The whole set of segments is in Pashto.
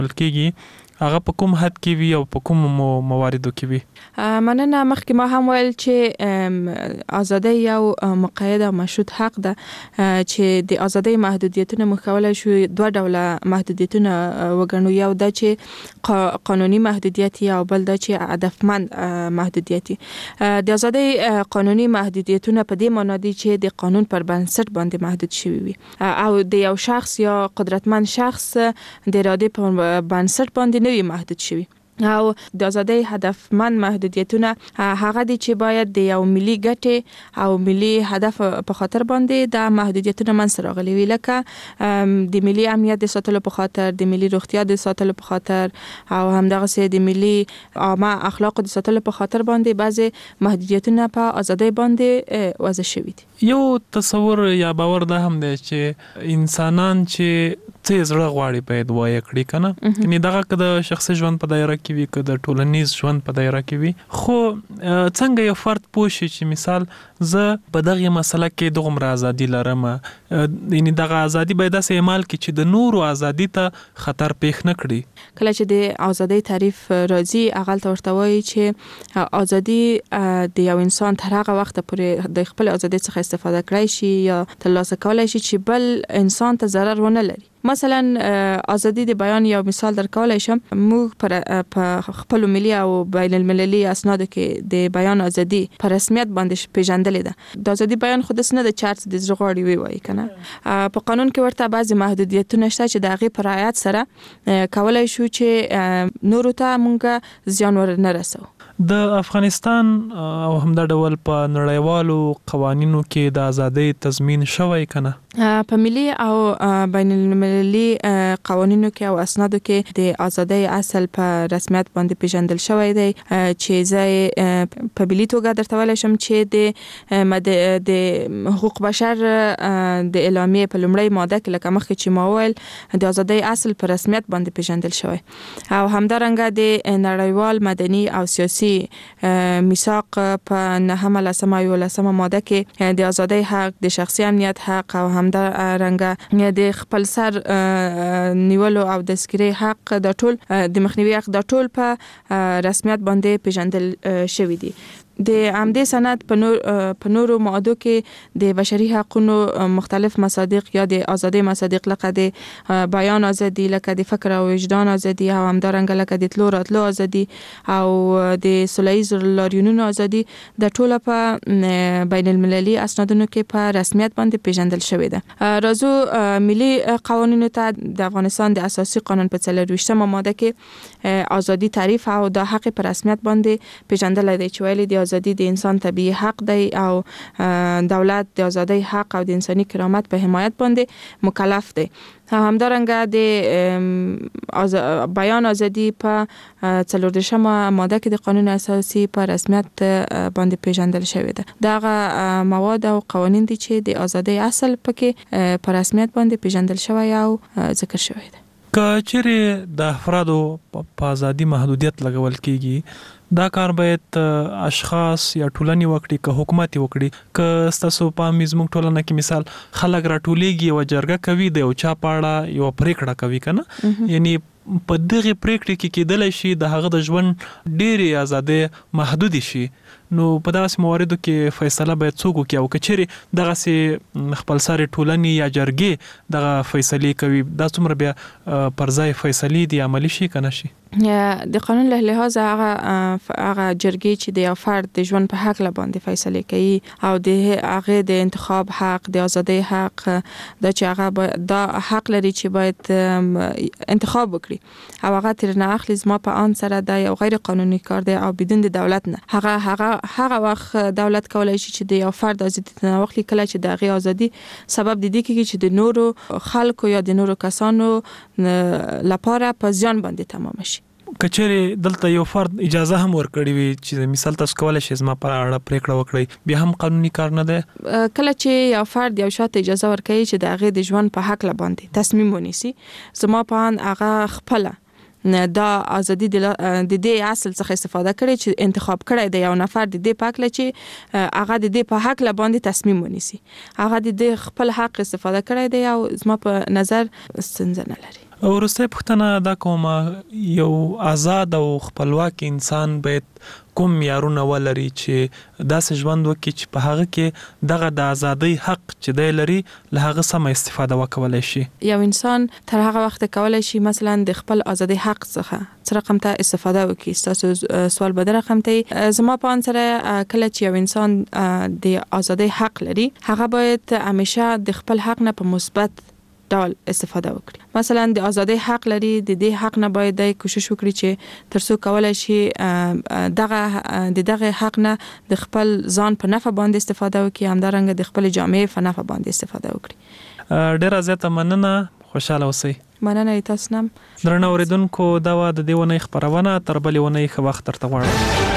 کېږي هغه په کوم حد کې وي او په کوم مواردو کې وي؟ مننه. مخکې ما هم ویل چې ازادي یو مقید او مشروط حق ده چې د ازادي محدودیتونه موږ کولای شو دوه ډوله محدودیتونه وګڼو. یو د چې قانوني محدودیت او بل د چې هدفمند محدودیت. د ازادي قانوني محدودیتونه په دې معنی دي چې د قانون پر بنسټ باندې محدود شوی وي او د یو شخص یا قدرتمند شخص د اراده پر بنسټ باندې وي محدود شوی. او د ازادي هدفمند محدودیتونه هغه دي چې باید د یو ملي ګټې او ملي هدف په خاطر باندې د محدودیتونه منځ راغلي وي، لکه د ملي امنیت د ساتلو په خاطر، د ملي روغتیا د ساتلو په خاطر او همدغه سه د ملي عامه اخلاق د ساتلو په خاطر باندې بعضي محدودیتونه په ازادي باندې وضع شوي دي. یو تصور یا باور ده هم دی چې انسانان چې څه زړه غواړي باید وایي کړی کنه، یعنی دغه که د شخصي ژوند په دایره کې وي که د ټولنیز ژوند په دایره کې وي، خو څنګه یو فرد پوه شي چې مثال زه په دغه مسله کې دغومره ازادي لرم، یعنی دغه ازادي باید داسې اعمال کړي چې د نورو ازادي ته خطر پیښ نه کړي. کله چې د ازادي تعریف راځي هغه ورته وایي چې ازادي د یو انسان تر هغه وخت پورې د خپل ازادي څخه استفاده کړی شي یا ترلاسه کولای شي چې بل انسان ته ضرر ونه لري. مثلا ازادي د بیان یو مثال درکولای شم. موږ په خپل ملي او بین المللي اسنادو کې د بیان ازادي په رسمیت باندې پیژندلې ده. د ازادي بیان خود نه د چارت د زغړی وی کنه. په قانون کې ورته بعضی محدودیتونه شته چې د هغه پر رعایت سره کولای شو چې نورو ته مونږه زیان ورنه رسو. د افغانستان او همدا ډول په نړیوالو قوانینو کې د ازادۍ تضمین شوی کنه؟ په ملي او بین المللي قوانینو کې او اسنادو کې د ازادۍ اصل په رسمیت باندې پیژندل شوی دی چې زه په ملي توګه درته ویل شم چې د حقوق بشر د اعلامیه په لومړی ماده کې لکه مخکې چې ما ویل د ازادۍ اصل په رسمیت باندې پیژندل شوی او همدارنګه د نړیوال مدني او سیاسي میثاق په 9 ماده کې د ازادۍ حق، د شخصي امنیت حق او همدارنګه د خپل سر نیولو او د سکري حق د ټول د مخنیوي حق د ټول په رسمیت باندې پیژندل شوی دی. د عمدي سند په نورو ماده کې د بشري حقوقو مختلف مصادیق یا د ازادي مصادیق لکه د بیان ازادي، لکه د فکر او وجدان ازادي او همدارنګه لکه د تلو راتلو ازادي او د سوله‌ییز لاریونونو ازادي د ټوله په بین المللي اسنادونو کې په رسمیت باندې پیژندل شوی ده. راځو ملي قوانینو ته. د افغانستان د اساسي قانون په 23 ماده کې ازادي تعریف او د حق په رسمیت باندې پیژندل دی چې ویلي د ازادي د انسان طبيعي حق دی او دولت د ازادۍ حق او د انساني کرامت په حمایت باندې مکلف دی. همدارنګه د بیان ازادي په 14 ماده کې د قانون اساسي په رسمیت باندې پیژندل شوی ده. دغه مواد او قوانین دي چې د ازادۍ اصل پکې په رسمیت باندې پیژندل شوی او ذکر شوی ده. که چیرې د افرادو په ازادي محدودیت لګول کیږي، دا کار باید اشخاص یا ټولنې وکړي که حکومت وکړي؟ که ستاسو په زموږ ټولنه کې مثال خلک راټولیږي او جرګه کوي د یو چا په اړه یو پریکړه کوي کنه، یعنی په دغه پریکړې کې کېدلی شي د هغه د ژوند ډېرې ازادۍ محدود شي، نو په داسې مواردو کې فیصله باید څوک وکړي؟ او که چیرې دغسې خپلسرې ټولنې یا جرګې دغه فیصلې کوي، دا څومره بیا پر ځای فیصلې دي عملي شي که نه شي؟ د قانون له لحاظه هغه جرګې چې د یو فرد د ژوند په حق باندې فیصله کوي او د هغه د انتخاب حق، د ازادۍ حق، د چې هغه دا حق لري چې باید انتخاب وکړي او هغه تر نه اخلي زما په ان سره د یو غیر قانوني کار دی او بدون د دولت نه. هغه وخت دولت کولای شي چې د یو فرد ازادي نه واخلي کله چې د هغه ازادي سبب د دې کېږي چې د نورو خلکو یا د نورو کسانو لپاره په ځان باندې تمام شي. کچېرې دلته یو فرد اجازه هم ورکړي وي چې مثال تاسو کولای شئ زما په اړه پریکړه وکړئ، بیا هم قانوني کار نه دی؟ کله چې یو فرد یو شاته اجازه ورکړي چې د هغه د ژوند په حق باندې تصمیم ونیسي، زما په ان هغه خپل دا ازادي د دې اصل څخه استفاده کړي چې انتخاب کړي د یو نفر د دې پاک لچې هغه د دې په حق باندې تصمیم ونیسي هغه د دې خپل حق استفاده کړي دی او زما په نظر ستونزه نه لري. ورسته پښتنه دا کومه یو آزاد او خپلواک انسان باید کوم معیارونه ولري چې داسې ژوند وکړي چې په هغه کې دغه د ازادۍ حق چې دی لري له هغه سم استفاده وکولای شي. یو انسان تر هغه وخت کولای شي مثلا د خپل ازادۍ حق څخه څه رقم ته استفاده وکړي. تاسو سوال به در رقم ته زما په انسره کله چې یو انسان د ازادۍ حق لري هغه باید همیشه د خپل حق نه په مثبت ډول استفاده وکړي. مثلا د ازادۍ حق لري د دې حق نه باید د کوشش وکړي چې ترڅو کولای شي دغه حق نه د خپل ځان په نفع باندې استفاده وکړي همدارنګه د خپل جامعې په نفع باندې استفاده وکړي. ډیره زیاته مننه خوشاله اوسئ. مننه تاسو نم. درنو اوریدونکو دا و د دې ونې خبرونه تر بلې ونې ښه وخت ترته غواړم.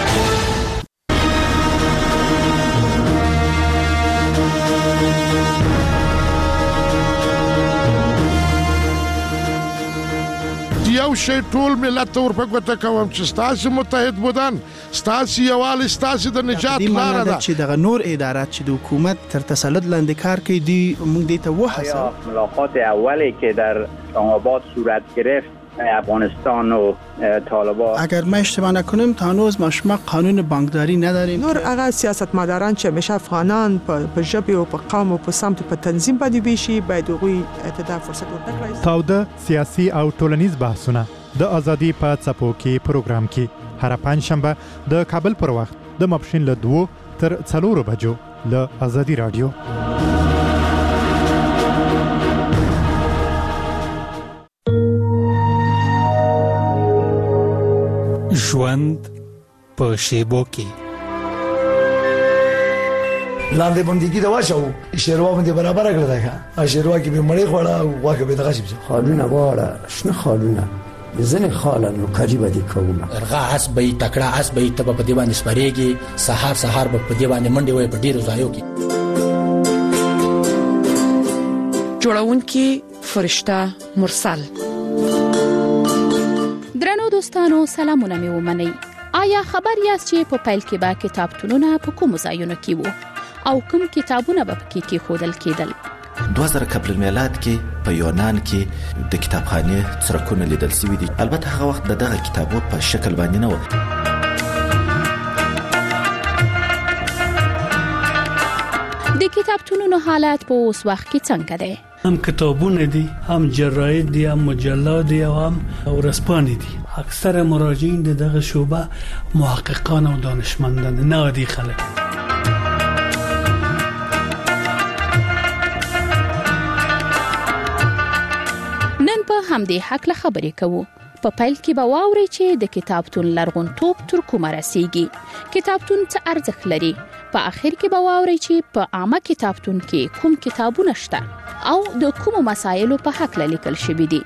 یو شی ټول ملت ور په ګوته کوم چې ستاسو متحد بودن ستاسو یوال ستاسو د نجات لار ده چې دغه نور ادارات چې د حکومت تر تسلط لاندې کار کوي دی موږ دې ته وحسه ملاقات اولی که در اسلام آباد صورت گرفت افغانستان و طالبان اگر ما اشتباه نکنم تا هنوز ما شما قانون بانکداری نداریم. نور هغه سیاستمداران چې همیشه افغانان په ژبه او په قوم او په سمت په تنظیم باندې بيشي باید هغوی ته فرصت ورکړي. تاوده سیاسي او ټولنیز بحثونه د ازادي په څپو کې پروګرام کې هر پنځشنبه د کابل پر وخت د ماپښین له 2 تر 4 بجو له ازادي رادیو. ژوند په شیبو کې لاندې باندې دا واښو شیروا باندې برابر کړل دا شیروا کې به مړی خوړه او واکه به دغه شي خالونه واړه شنه خالونه ځنه خالونه قریبه دي کومه ارغه اس به تکړه اس به ته په دی باندې سپریږي سحر به په دی باندې منډي وي په ډیرو ځایو کې جوړونکي فرشته مرسل. درنو دوستانو سلامونه مې ومنئ. آیا خبر یاست چې په پیل کې به کتابتونونه په کوم ځایونو کې وو او کوم کتابونه به پکې کېښودل کېدل؟ 2000 قبل المیلاد کې په یونان کې د کتابخانې څرکونه لیدل شوي دي. البته هغه وخت دغه کتابو په شکل باندې نه و. د کتابتونونو حالت په اوس وخت کې څنګه دی؟ هم کتابونه دي، هم جراید دي، هم مجلات دي او هم ورځپاڼې دي. اکثر مراجعین دغه شعبه محققان او دانشمندان نه عادي خلک. نن په همدې حق له خبرې کوو. په پیل کې به واوري چې د کتابتون لرغونتوب تر کومه رسیږي، کتابتون څه ارزښت لري. په اخر کې به واوري چې په عامه کتابتون کې کوم کتابونه شته او د کوم مسایلو په حق لیکل شوی دي.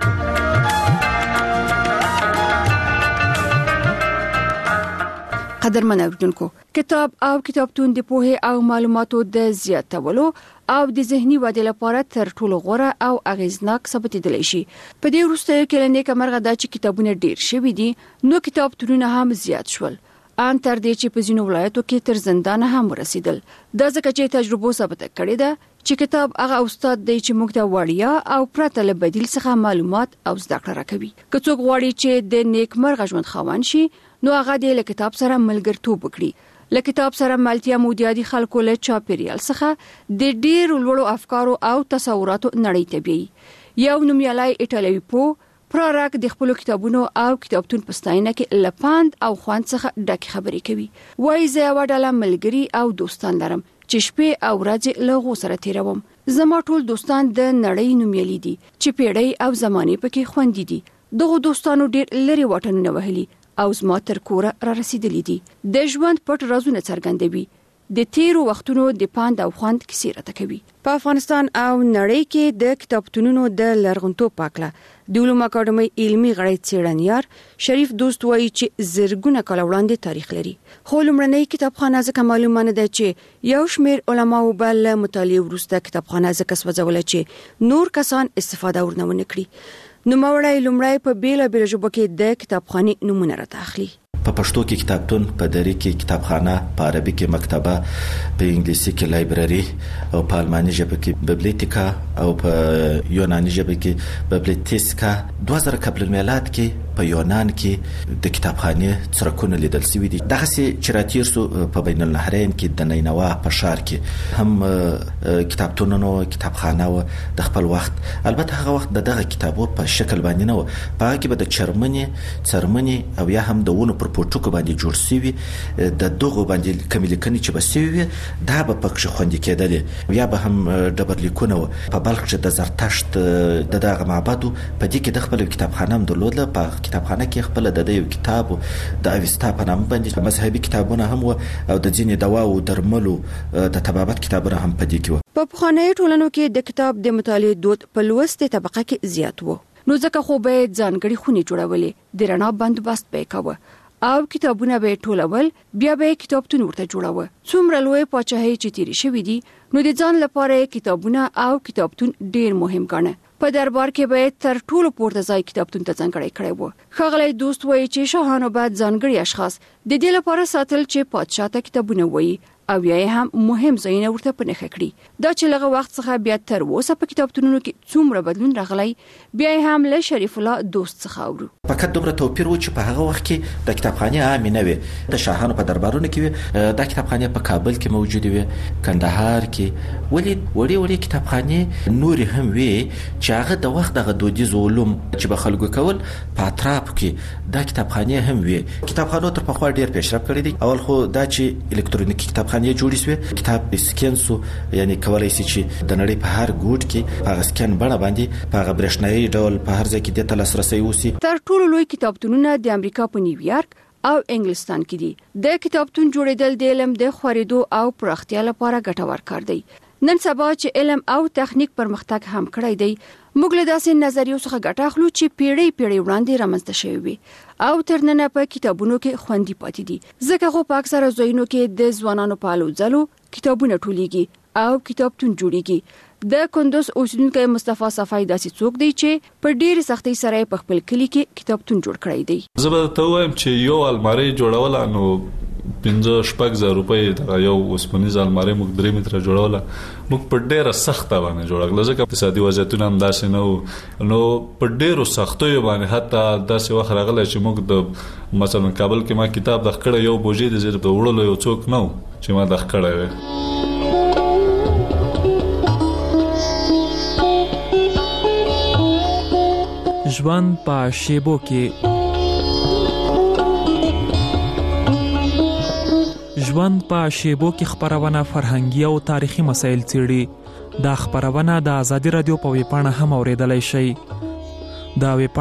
قدرمن اوریدونکو، کتاب او کتابتون د پوهه او معلوماتو د زیاتولو او د ذهني ودې لپاره تر ټولو غوره او اغیزناک ثابتېدلی شي. په دې وروستیو کې لنډه مرغه دا چې کتابونه ډیر شوي دي، نو کتابتونونه هم زیات شول. ان تر دې چې په ځینو ولایتو کې تر زندان هم ورسیدل. دا ځکه چې تجربه ثابته کړې ده چې کتاب هغه استاد دی چې موږ ته وړیا او پرته له بدیل څخه معلومات او زده کړه راکوي. که څوک غواړي چې د نیک مرغه ژوند خاوند شي، نو هغه د کتاب سره ملګرتوب وکړي. له کتاب سره ملتیا مودیادي خلکو له چاپیریال څخه د ډېر لوړو افکارو او تصوراتو نړۍ ته بیایي. یو نومیالی ایټالوي پو پراراک د خپل کتابونو او کتابتون په ستاینه کې لپاند او خوند څخه ډک خبرې کوي. وایي زه یو ډله ملګری او دوستان لرم چې شپې او ورځې له غو سره تیروم. زما ټول دوستان د نړۍ نومیالي دي چې پیړۍ او زمانه پکې خوندې دي. دغه دوستانو ډېر لري واټنونه وهلي او زما تر کوره را رسیدلی دي. د ژوند پټ رازونه څرګندوي. د تیرو وختونو د پاند او خوند کیسې راته کوي. په افغانستان او نړۍ کې د کتابتونونو د لرغونتوب پاکله د علوم اکاډمي علمي غړی څېړنیار شریف دوست وایي چې زرګونه کاله وړاندې تاریخ لري. خو لومړنۍ کتابخانه ځکه معلومه نه ده چې یو شمېر علماو به له مطالعې وروسته کتابخانه ځکه سوځوله چې نور کسان استفاده ورنه ونه کړي. نوموړی لومړی په بیلابیلو ژبو کې د کتابخانې نمونه راته اخلي. په پښتو کې کتابتون، په دری کې کتابخانه، په عربي کې مکتبه، په انګلیسي کې لایبرری او په الماني ژبه کې بیبلیوتیکا او په یوناني ژبه کې بیبلیتیسکا. 2000 قبل المیلاد کې په یونان کې د کتابخانې څرکونه لیدل شوي دي. دغه چې راتیر سو په بین النهرین کې د نینوا په ښار کې هم کتابتونونو کتابخانه و د خپل وخت. البته هغه وخت دغه کتابو په شکل باندې نه و، په هغه کې به د چرمنې او یا هم د ونو پر پورټوکو باندې جوړ شوی د دغه باندې کمی لیکنې چې بسوي دا به پکښ خوندې کېدلې، یا به هم ډبرلیکونه و. په بلخ کې د زرتشت د دغه معبد په دې کې د خپل کتابخانه هم درلوده. په کتابخانه کې خپل د یو کتاب د اوستا په نامه باندې مذهبي کتابونه هم و او د ځینې دوا او درملو د طبابت کتابونه هم په دې کې و. په پخوانیو ټولنو کې د کتاب د مطالعې دود په لوستې طبقه کې زیات و، نو ځکه خو به ځانګړي خونې جوړولې، د رڼا بندوبست به کوه او کتابونه به ټولول، بیا به کتابتون ورته جوړاوه. څومره لوی پاچاهي چې تیری شوی دي، نو د ځان لپاره کتابونه او کتابتون ډیر مهم ګڼه. په دربار کې به تر ټولو پورته ځای کتابتون ته ځانګړی کړی و. ښاغلی دوست وایي چې شاهانو باید ځانګړي اشخاص د دې لپاره ساتل چې پادشاه ته کتابونه وایي او یا هم مهم ځایونه ورته په نښه کړي. دا چې لږ وخت څخه بیا تر اوسه په کتابتونونو کې څومره بدلون راغلی، بیا هم له شریف الله دوست څخه اورو. فقط دومره توپیر و چې په هغه وخت کې د کتابخانې عامې نه وي. د شاهانو په دربارونو کې وي، د کتابخانې په کابل کې موجود وي، کندهار کې، وړي وړي کتابخانې نورې هم وي چې هغه د وخت دغه دودیز علوم چې به خلکو کول په اطراف کې د کتابخانې هم وي. کتابخانو تر پخوا ډیر پیشرفت کړی دی. اول خو دا چې الکترونیکي کتابخانې جوړې شوې، کتاب سکین سو، یعنی کولای شي چې د نړۍ په هر ګوټ کې په سکین بڼه باندې په برېښنایي ډول په هر ځای کې د لاسرسي وسی. تر ټولو لوی کتابتونونه د امریکا په نیویارک او انګلستان کې دي. د کتابتون جوړېدل د علم د خورېدو او پراختیا لپاره ګټور کار دی. نن سبا چې علم او تخنیک پرمختګ هم کړی دی، موږ له داسې نظریو څخه ګټه اخلو چې پیړۍ وړاندې رامنځته شوی وي او تر نن په کتابونو کې خوندي پاتې دي. ځکه خو په اکثره ځایونو کې د ځوانانو په الو ځلو کتابونه ټولېږي او کتابتون جوړېږي. د کندوز اوسیدونکی مصطفی صفای داسې څوک دی چې په ډېر سختۍ سره په خپل کلی کې کتابتون جوړ کړی دی. زه به ته وایم چې یو الماری جوړول نو 5-6 روپۍ د یو اوسپنیز الماری موږ 3 متره جوړوله، موږ په ډیره سخته باندې جوړکړه ځکه اقتصادي وضعیتونه هم داسې نه، نو په ډیرو سختیو باندې حتی داسې وخت راغلی چې موږ د مثلا کابل کې ما کتاب د خکړه یو بوجي د زیر د وړلو یو څوک نه چې ما د خکړه وي. ژوند په شیبو کې خپرونه فرهنګي او تاریخي مسایل څیړي. دا خپرونه د آزادي رادیو په ویب پاڼه هم اوریدلای شئ. دا ویب